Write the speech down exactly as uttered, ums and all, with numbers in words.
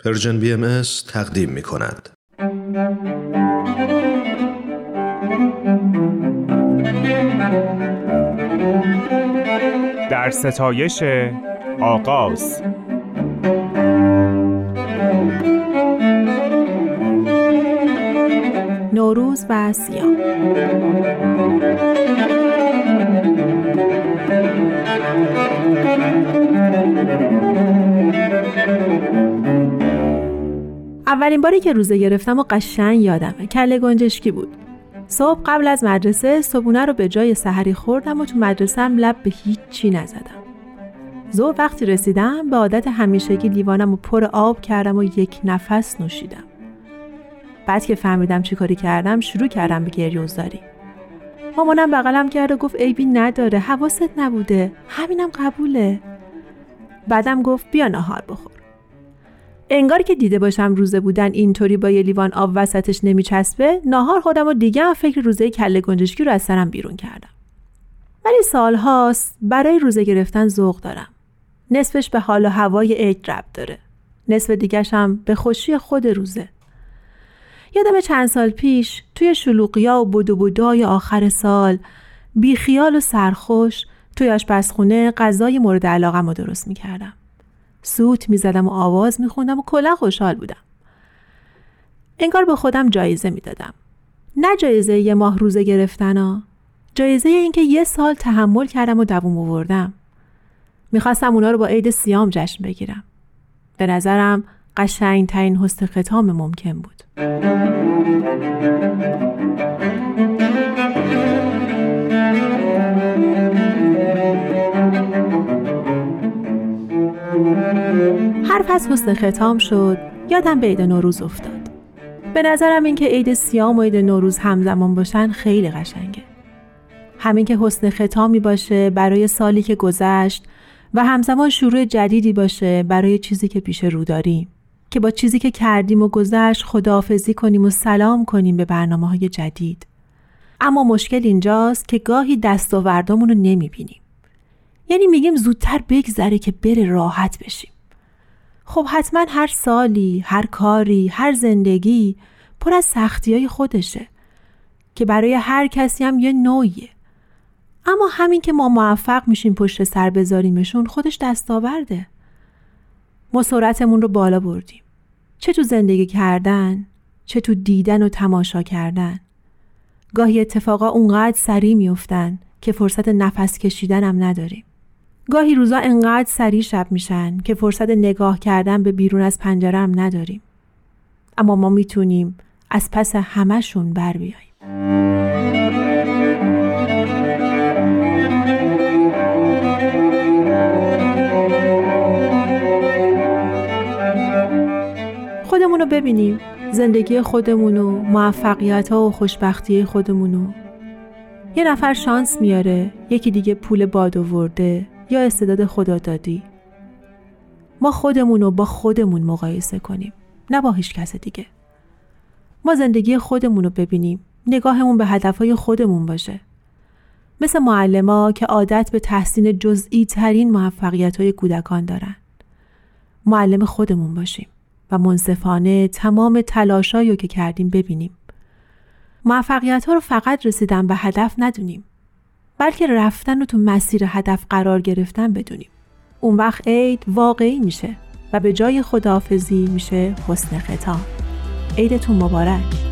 پرژن بی ام اس تقدیم می کند. در ستایش آغاز. نوروز و سیام. اولین باری که روزه گرفتم و قشنگ یادمه، کله گنجشکی بود. صبح قبل از مدرسه صبحونه رو به جای سحری خوردم و تو مدرسه هم لب به هیچ چی نزدم. ظهر وقتی رسیدم به عادت همیشگی لیوانم رو پر آب کردم و یک نفس نوشیدم. بعد که فهمیدم چی کاری کردم شروع کردم به گریه‌زاری. مامانم بغلم کرد و گفت عیبی نداره، حواست نبوده، همینم قبوله. بعدم گفت بیا ناهار بخور. انگار که دیده باشم روزه بودن اینطوری با یه لیوان آب وسطش نمیچسبه، ناهار خودم و دیگه هم فکر روزه کله گنجشکی رو از سرم بیرون کردم. ولی سالهاست برای روزه گرفتن ذوق دارم. نصفش به حال و هوای عید ربط داره، نصف دیگه‌ش هم به خوشی خود روزه. یادم چند سال پیش توی شلوغیا و بدو بدوهای آخر سال بی خیال و سرخوش توی آشپزخونه غذای مورد علاقه‌م رو درست می‌کردم. سوت می‌زدم و آواز می‌خوندم و کلا خوشحال بودم. انگار به خودم جایزه می‌دادم. نه جایزه یه ماه روزه گرفتنا، جایزه این که یه سال تحمل کردم و دووم آوردم. می‌خواستم اونا رو با عید سیام جشن بگیرم. به نظرم قشنگ‌ترین حسن ختام ممکن بود. حرف از حسن ختام شد، یادم به عید نوروز افتاد. به نظرم این که عید سیام و عید نوروز همزمان باشن خیلی قشنگه. همین که حسن ختامی باشه برای سالی که گذشت و همزمان شروع جدیدی باشه برای چیزی که پیش رو داریم، که با چیزی که کردیم و گذشت خداحافظی کنیم و سلام کنیم به برنامه‌های جدید. اما مشکل اینجاست که گاهی دستاوردامون رو نمی‌بینیم. یعنی میگیم زودتر بگذره که بره راحت بشیم. خب حتما هر سالی، هر کاری، هر زندگی پر از سختی‌های خودشه که برای هر کسی هم یه نوعیه. اما همین که ما موفق میشیم پشت سر بذاریمشون خودش دستاورده. ما سرعتمون رو بالا بردیم، چه تو زندگی کردن، چه تو دیدن و تماشا کردن. گاهی اتفاقا اونقدر سریع میافتن که فرصت نفس کشیدن هم نداریم. گاهی روزا انقدر سریع شب میشن که فرصت نگاه کردن به بیرون از پنجره هم نداریم. اما ما میتونیم از پس همه‌شون بر بیاییم. خودمونو ببینیم، زندگی خودمونو، موفقیت‌ها و خوشبختی خودمونو. یه نفر شانس میاره، یکی دیگه پول باد آورده یا استعداد خدا دادی. ما خودمونو با خودمون مقایسه کنیم، نه با هیچ کس دیگه. ما زندگی خودمونو ببینیم، نگاهمون به هدفهای خودمون باشه. مثل معلما که عادت به تحسین جزئی ترین موفقیت‌های کودکان دارن. معلم خودمون باشیم و منصفانه تمام تلاشایی که کردیم ببینیم. موفقیت‌ها رو فقط رسیدن به هدف ندونیم، بلکه رفتن و تو مسیر هدف قرار گرفتن بدونیم. اون وقت عید واقعی میشه و به جای خداحافظی میشه حسن ختام. عیدتون مبارک.